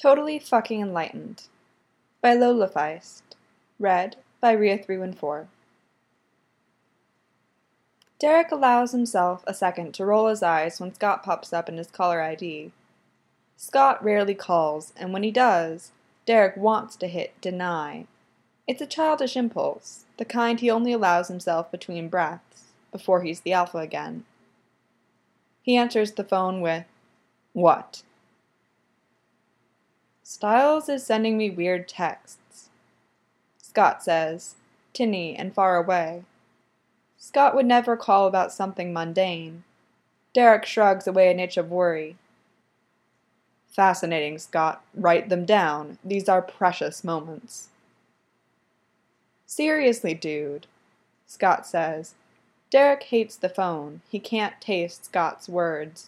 Totally Fucking Enlightened by Lola Feist. Read by Ria314. Derek allows himself a second to roll his eyes when Scott pops up in his caller ID. Scott rarely calls, and when he does, Derek wants to hit deny. It's a childish impulse, the kind he only allows himself between breaths, before he's the alpha again. He answers the phone with, "What?" "Styles is sending me weird texts," Scott says, tinny and far away. Scott would never call about something mundane. Derek shrugs away an itch of worry. "Fascinating, Scott. Write them down. These are precious moments." "Seriously, dude," Scott says. Derek hates the phone. He can't taste Scott's words.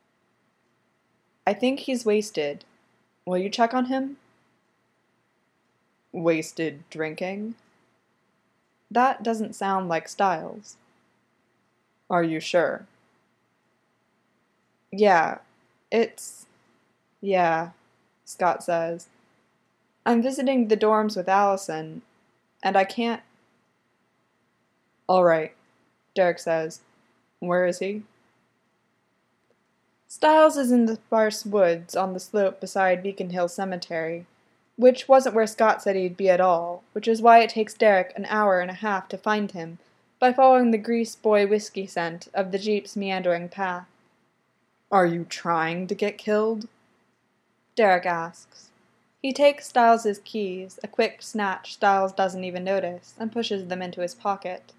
"I think he's wasted. Will you check on him?" "Wasted drinking?" That doesn't sound like Styles. "Are you sure?" Yeah, Scott says. "I'm visiting the dorms with Allison, and I can't..." "All right," Derek says. "Where is he?" Styles is in the sparse woods on the slope beside Beacon Hill Cemetery, which wasn't where Scott said he'd be at all, which is why it takes Derek an hour and a half to find him, by following the grease boy whiskey scent of the Jeep's meandering path. "Are you trying to get killed?" Derek asks. He takes Styles' keys, a quick snatch Styles doesn't even notice, and pushes them into his pocket.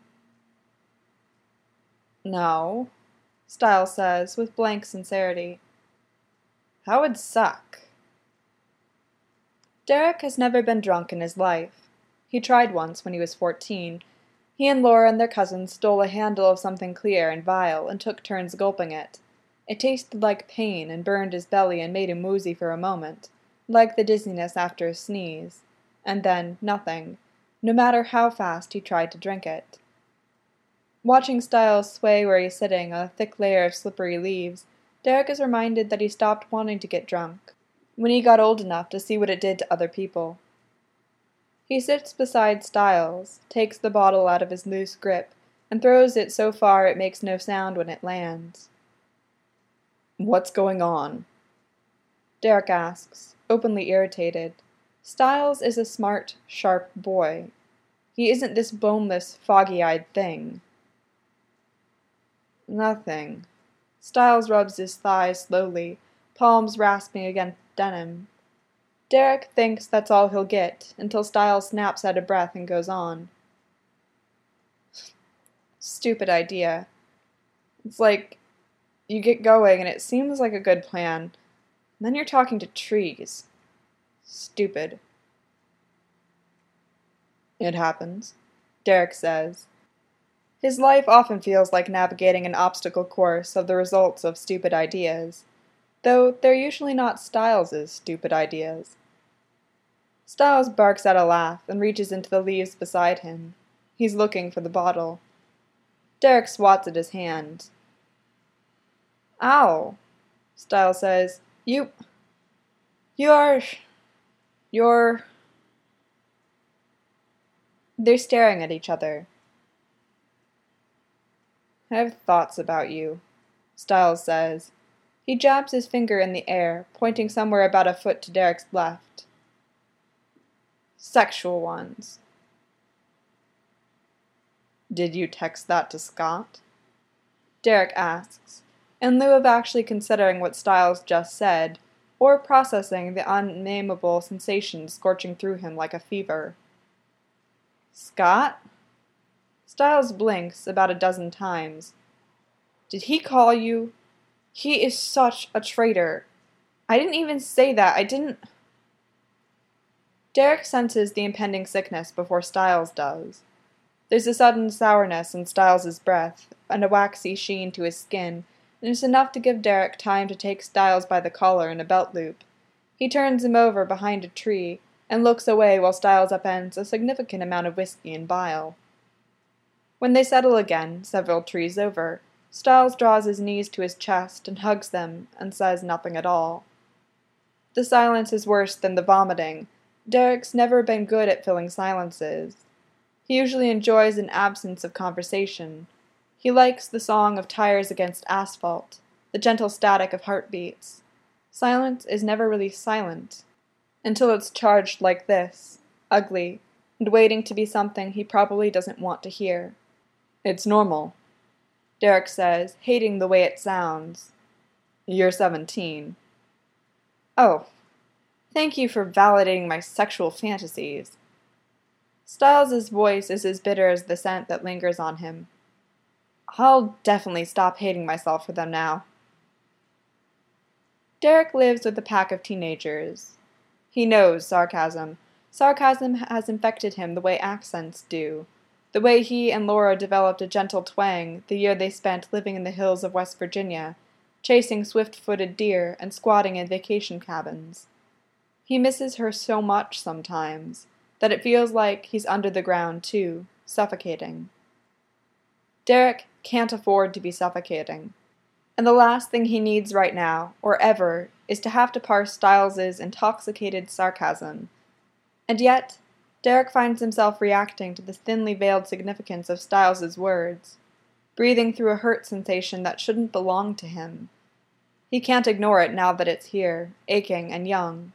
"No," Styles says with blank sincerity. "That would suck." Derek has never been drunk in his life. He tried once when he was 14. He and Laura and their cousins stole a handle of something clear and vile and took turns gulping it. It tasted like pain and burned his belly and made him woozy for a moment, like the dizziness after a sneeze. And then nothing, no matter how fast he tried to drink it. Watching Styles sway where he's sitting on a thick layer of slippery leaves, Derek is reminded that he stopped wanting to get drunk when he got old enough to see what it did to other people. He sits beside Styles, takes the bottle out of his loose grip, and throws it so far it makes no sound when it lands. "What's going on?" Derek asks, openly irritated. Styles is a smart, sharp boy. He isn't this boneless, foggy-eyed thing. "Nothing." Styles rubs his thighs slowly, palms rasping against denim. Derek thinks that's all he'll get, until Styles snaps out of breath and goes on. "Stupid idea. It's like, you get going and it seems like a good plan, and then you're talking to trees. Stupid." "It happens," Derek says. His life often feels like navigating an obstacle course of the results of stupid ideas, though they're usually not Styles' stupid ideas. Styles barks out a laugh and reaches into the leaves beside him. He's looking for the bottle. Derek swats at his hand. "Ow," Styles says. You're... They're staring at each other. "I have thoughts about you," Styles says. He jabs his finger in the air, pointing somewhere about a foot to Derek's left. "Sexual ones." "Did you text that to Scott?" Derek asks, in lieu of actually considering what Styles just said, or processing the unnameable sensation scorching through him like a fever. "Scott?" Styles blinks about a dozen times. "Did he call you? He is such a traitor. I didn't even say that. I didn't..." Derek senses the impending sickness before Styles does. There's a sudden sourness in Styles' breath, and a waxy sheen to his skin, and it's enough to give Derek time to take Styles by the collar in a belt loop. He turns him over behind a tree, and looks away while Styles upends a significant amount of whiskey and bile. When they settle again, several trees over, Styles draws his knees to his chest and hugs them and says nothing at all. The silence is worse than the vomiting. Derek's never been good at filling silences. He usually enjoys an absence of conversation. He likes the song of tires against asphalt, the gentle static of heartbeats. Silence is never really silent, until it's charged like this, ugly, and waiting to be something he probably doesn't want to hear. "It's normal," Derek says, hating the way it sounds. "You're 17. "Oh, thank you for validating my sexual fantasies." Styles' voice is as bitter as the scent that lingers on him. "I'll definitely stop hating myself for them now." Derek lives with a pack of teenagers. He knows sarcasm. Sarcasm has infected him the way accents do, the way he and Laura developed a gentle twang the year they spent living in the hills of West Virginia, chasing swift-footed deer and squatting in vacation cabins. He misses her so much sometimes that it feels like he's under the ground too, suffocating. Derek can't afford to be suffocating. And the last thing he needs right now, or ever, is to have to parse Styles' intoxicated sarcasm. And yet, Derek finds himself reacting to the thinly veiled significance of Styles' words, breathing through a hurt sensation that shouldn't belong to him. He can't ignore it now that it's here, aching and young.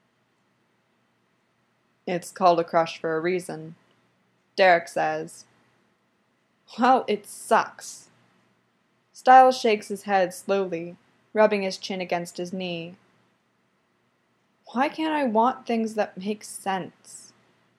"It's called a crush for a reason," Derek says. "Well, it sucks." Styles shakes his head slowly, rubbing his chin against his knee. "Why can't I want things that make sense?"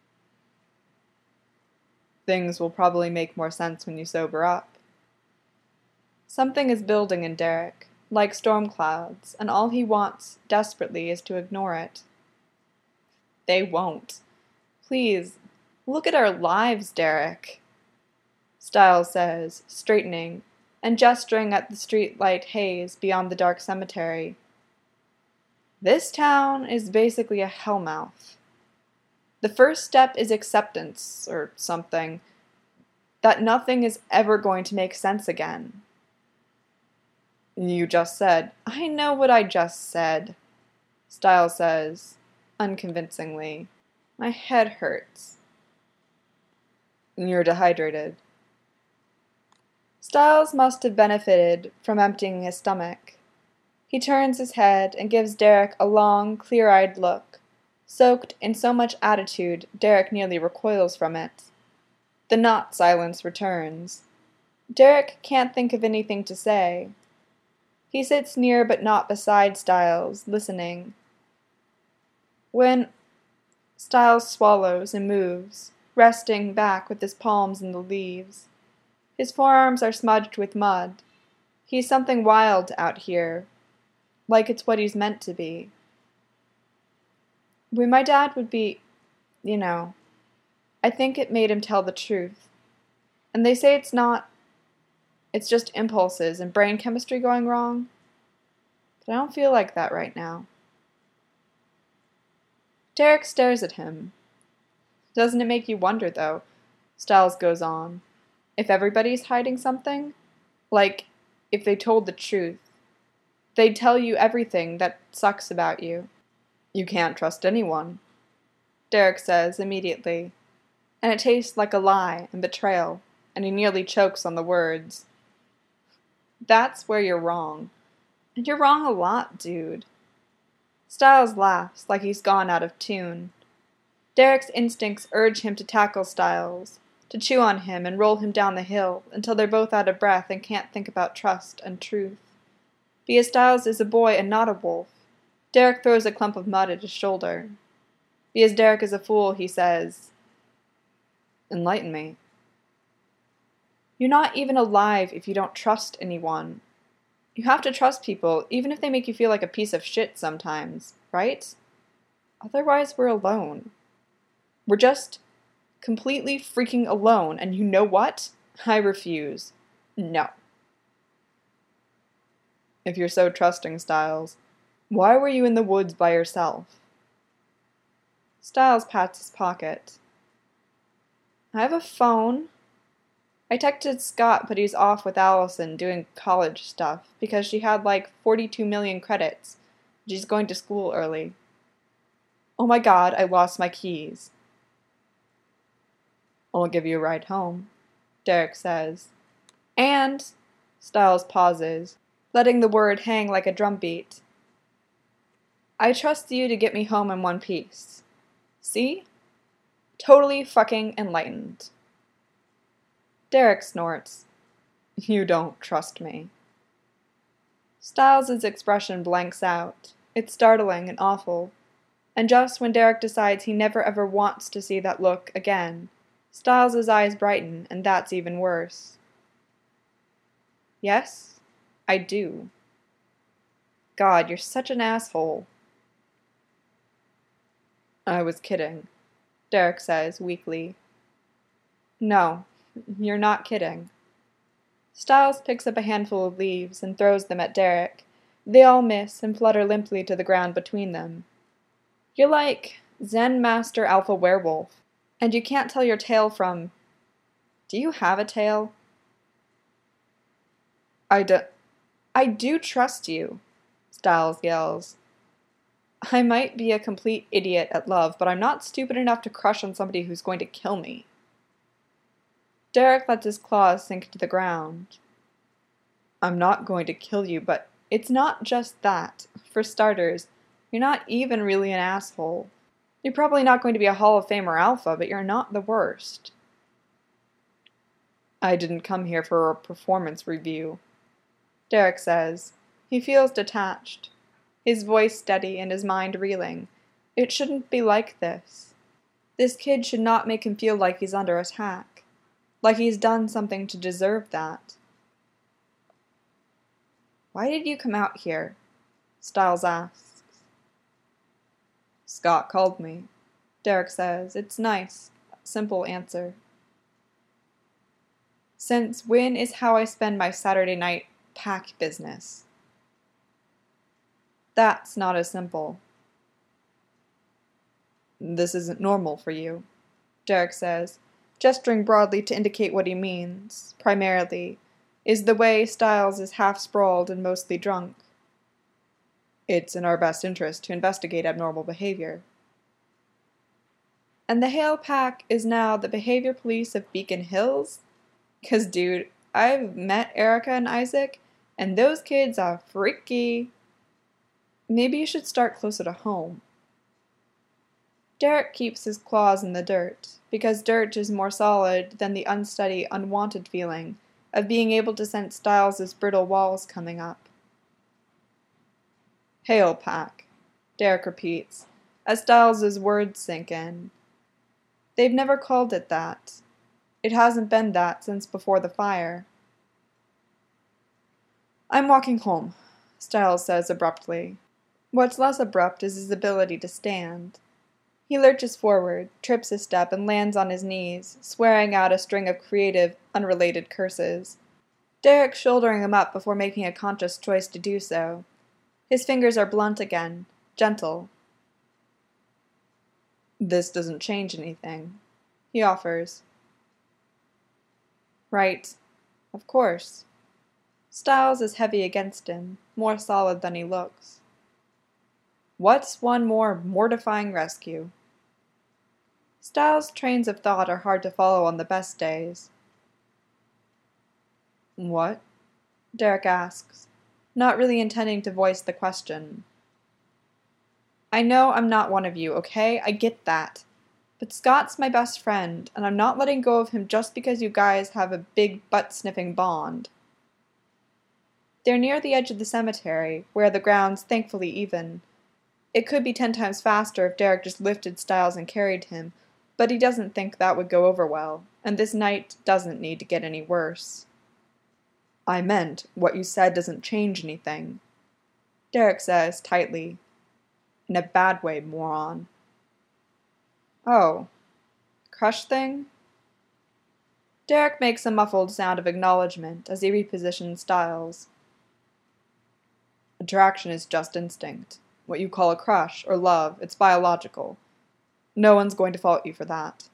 "Things will probably make more sense when you sober up." Something is building in Derek, like storm clouds, and all he wants, desperately, is to ignore it. They won't. "Please, look at our lives, Derek," Styles says, straightening, and gesturing at the street-light haze beyond the dark cemetery. "This town is basically a hellmouth. The first step is acceptance, or something, that nothing is ever going to make sense again." "You just said—" "I know what I just said," Styles says, unconvincingly. "My head hurts." "You're dehydrated." Styles must have benefited from emptying his stomach. He turns his head and gives Derek a long, clear-eyed look, soaked in so much attitude Derek nearly recoils from it. The not silence returns. Derek can't think of anything to say. He sits near but not beside Styles, listening. When Styles swallows and moves, resting back with his palms in the leaves. His forearms are smudged with mud. He's something wild out here, like it's what he's meant to be. When my dad would be, I think it made him tell the truth. And they say it's just impulses and brain chemistry going wrong. But I don't feel like that right now. Derek stares at him. "Doesn't it make you wonder, though," Styles goes on, "if everybody's hiding something? Like, if they told the truth, they'd tell you everything that sucks about you." "You can't trust anyone," Derek says immediately, and it tastes like a lie and betrayal, and he nearly chokes on the words. "That's where you're wrong. And you're wrong a lot, dude." Styles laughs like he's gone out of tune. Derek's instincts urge him to tackle Styles, to chew on him and roll him down the hill until they're both out of breath and can't think about trust and truth. Because Styles is a boy and not a wolf, Derek throws a clump of mud at his shoulder. Because Derek is a fool, he says, "Enlighten me." "You're not even alive if you don't trust anyone. You have to trust people, even if they make you feel like a piece of shit sometimes, right? Otherwise, we're alone. We're just completely freaking alone, and you know what? I refuse. No." "If you're so trusting, Styles, why were you in the woods by yourself?" Styles pats his pocket. "I have a phone. I texted Scott, but he's off with Allison doing college stuff because she had like 42 million credits. She's going to school early. Oh my God, I lost my keys. I'll give you a ride home, Derek says. And, Stiles pauses, letting the word hang like a drumbeat. I trust you to get me home in one piece. See? Totally fucking enlightened. Derek snorts. You don't trust me. Stiles' expression blanks out. It's startling and awful. And just when Derek decides he never ever wants to see that look again, Stiles' eyes brighten, and that's even worse. Yes, I do. God, you're such an asshole. I was kidding, Derek says weakly. No, you're not kidding. Stiles picks up a handful of leaves and throws them at Derek. They all miss and flutter limply to the ground between them. You're like Zen Master Alpha Werewolf, and you can't tell your tail from... Do you have a tail? I do trust you, Stiles yells. I might be a complete idiot at love, but I'm not stupid enough to crush on somebody who's going to kill me. Derek lets his claws sink to the ground. I'm not going to kill you, but it's not just that. For starters, you're not even really an asshole. You're probably not going to be a Hall of Famer alpha, but you're not the worst. I didn't come here for a performance review, Derek says. He feels detached, his voice steady and his mind reeling. It shouldn't be like this. This kid should not make him feel like he's under attack, like he's done something to deserve that. Why did you come out here? Stiles asks. Scott called me, Derek says. It's nice. Simple answer. Since when is how I spend my Saturday night pack business? That's not as simple. This isn't normal for you, Derek says, gesturing broadly to indicate what he means, primarily, is the way Stiles is half-sprawled and mostly drunk. It's in our best interest to investigate abnormal behavior. And the Hale Pack is now the behavior police of Beacon Hills? 'Cause, dude, I've met Erica and Isaac, and those kids are freaky. Maybe you should start closer to home. Derek keeps his claws in the dirt, because dirt is more solid than the unsteady, unwanted feeling of being able to sense Stiles' brittle walls coming up. Hale Pack, Derek repeats, as Stiles' words sink in. They've never called it that. It hasn't been that since before the fire. I'm walking home, Stiles says abruptly. What's less abrupt is his ability to stand. He lurches forward, trips a step, and lands on his knees, swearing out a string of creative, unrelated curses. Derek shouldering him up before making a conscious choice to do so. His fingers are blunt again, gentle. This doesn't change anything, he offers. Right. Of course. Stiles is heavy against him, more solid than he looks. What's one more mortifying rescue? Stiles' trains of thought are hard to follow on the best days. What? Derek asks, not really intending to voice the question. I know I'm not one of you, okay? I get that. But Scott's my best friend, and I'm not letting go of him just because you guys have a big butt-sniffing bond. They're near the edge of the cemetery, where the ground's thankfully even. It could be 10 times faster if Derek just lifted Stiles and carried him, but he doesn't think that would go over well, and this night doesn't need to get any worse. I meant, what you said doesn't change anything, Derek says tightly. In a bad way, moron. Oh. Crush thing? Derek makes a muffled sound of acknowledgement as he repositions Stiles. Attraction is just instinct. What you call a crush or love, it's biological. No one's going to fault you for that.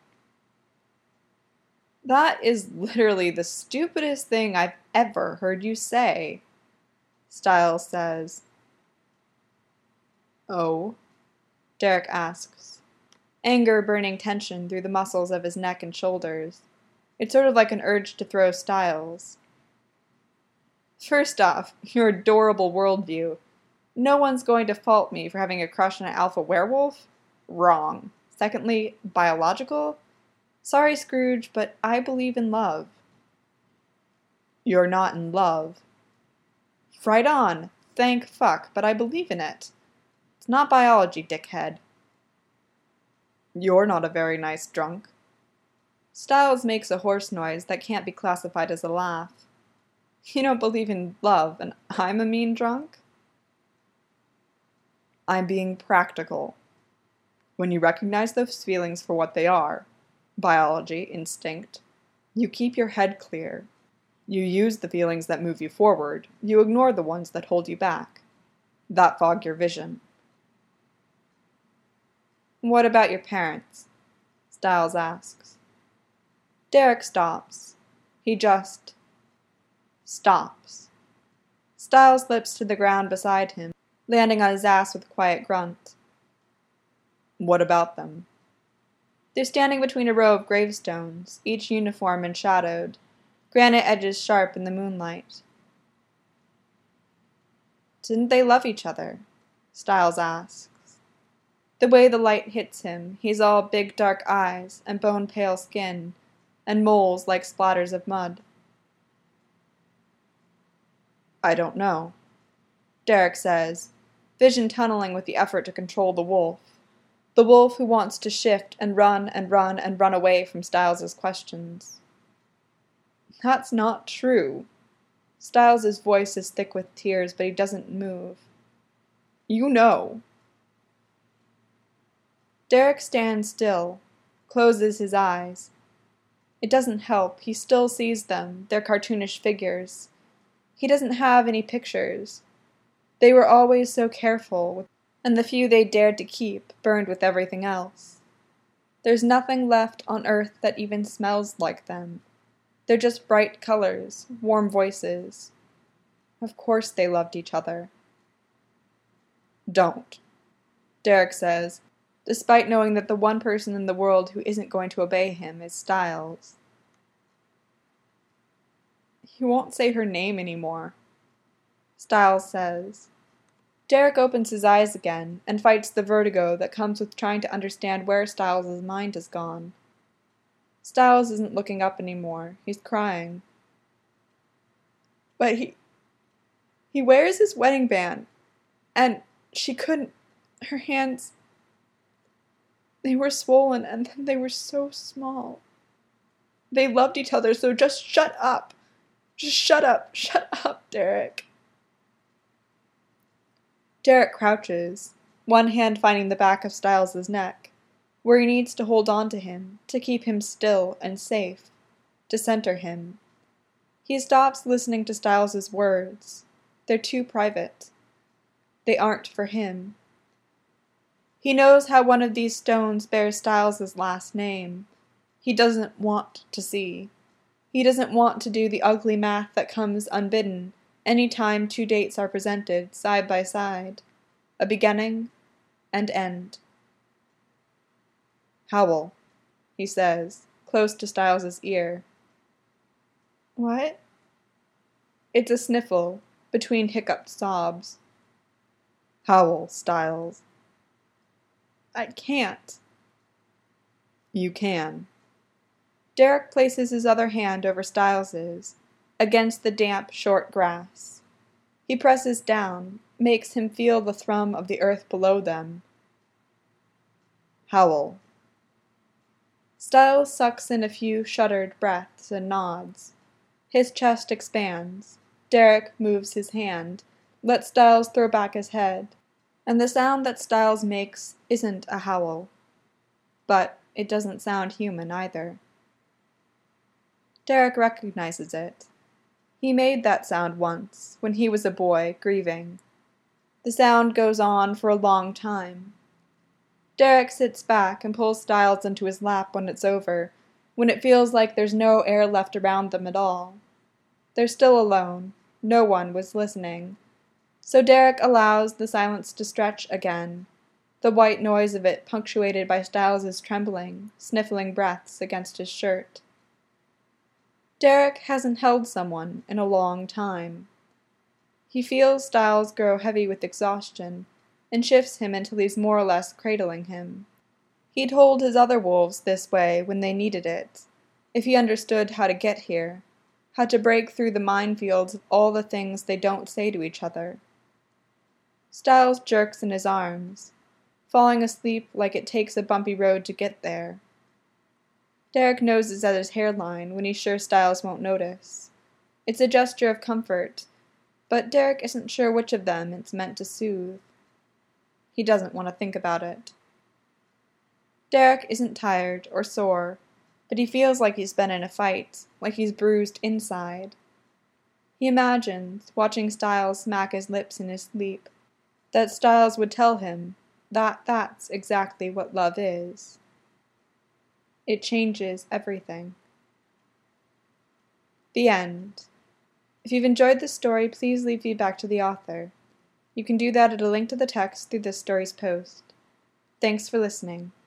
That is literally the stupidest thing I've ever heard you say, Stiles says. Oh? Derek asks, anger burning tension through the muscles of his neck and shoulders. It's sort of like an urge to throw Styles. First off, your adorable worldview. No one's going to fault me for having a crush on an alpha werewolf? Wrong. Secondly, biological? Sorry, Scrooge, but I believe in love. You're not in love. Right on. Thank fuck, but I believe in it. It's not biology, dickhead. You're not a very nice drunk. Styles makes a hoarse noise that can't be classified as a laugh. You don't believe in love, and I'm a mean drunk? I'm being practical. When you recognize those feelings for what they are, biology, instinct, you keep your head clear. You use the feelings that move you forward, you ignore the ones that hold you back. That fog your vision. What about your parents? Styles asks. Derek stops. He just stops. Styles slips to the ground beside him, landing on his ass with a quiet grunt. What about them? They're standing between a row of gravestones, each uniform and shadowed, granite edges sharp in the moonlight. Didn't they love each other? Styles asks. The way the light hits him, he's all big dark eyes and bone-pale skin, and moles like splatters of mud. I don't know, Derek says, vision tunneling with the effort to control the wolf who wants to shift and run and run and run away from Styles' questions. That's not true. Styles' voice is thick with tears, but he doesn't move. You know. Derek stands still, closes his eyes. It doesn't help, he still sees them, their cartoonish figures. He doesn't have any pictures. They were always so careful, and the few they dared to keep burned with everything else. There's nothing left on earth that even smells like them. They're just bright colors, warm voices. Of course they loved each other. Don't, Derek says, despite knowing that the one person in the world who isn't going to obey him is Styles. He won't say her name anymore, Styles says. Derek opens his eyes again and fights the vertigo that comes with trying to understand where Styles' mind has gone. Styles isn't looking up anymore. He's crying. But he wears his wedding band, and she couldn't, her hands, they were swollen and then they were so small. They loved each other, so just shut up. Just shut up, Derek. Derek crouches, one hand finding the back of Styles' neck, where he needs to hold on to him, to keep him still and safe, to center him. He stops listening to Styles' words. They're too private. They aren't for him. He knows how one of these stones bears Styles' last name. He doesn't want to see. He doesn't want to do the ugly math that comes unbidden any time two dates are presented side by side, a beginning and end. Howl, he says, close to Styles' ear. What? It's a sniffle, between hiccuped sobs. Howl, Styles. I can't. You can. Derek places his other hand over Styles's, against the damp, short grass. He presses down, makes him feel the thrum of the earth below them. Howl. Styles sucks in a few shuddered breaths and nods. His chest expands. Derek moves his hand, lets Styles throw back his head, and the sound that Styles makes isn't a howl. But it doesn't sound human either. Derek recognizes it. He made that sound once, when he was a boy, grieving. The sound goes on for a long time. Derek sits back and pulls Styles into his lap when it's over, when it feels like there's no air left around them at all. They're still alone. No one was listening. So Derek allows the silence to stretch again, the white noise of it punctuated by Styles's trembling, sniffling breaths against his shirt. Derek hasn't held someone in a long time. He feels Styles grow heavy with exhaustion, and shifts him until he's more or less cradling him. He'd hold his other wolves this way when they needed it, if he understood how to get here, how to break through the minefields of all the things they don't say to each other. Styles jerks in his arms, falling asleep like it takes a bumpy road to get there. Derek noses at his hairline when he's sure Styles won't notice. It's a gesture of comfort, but Derek isn't sure which of them it's meant to soothe. He doesn't want to think about it. Derek isn't tired or sore, but he feels like he's been in a fight, like he's bruised inside. He imagines, watching Styles smack his lips in his sleep, that Styles would tell him that that's exactly what love is. It changes everything. The end. If you've enjoyed this story, please leave feedback to the author. You can do that at a link to the text through this story's post. Thanks for listening.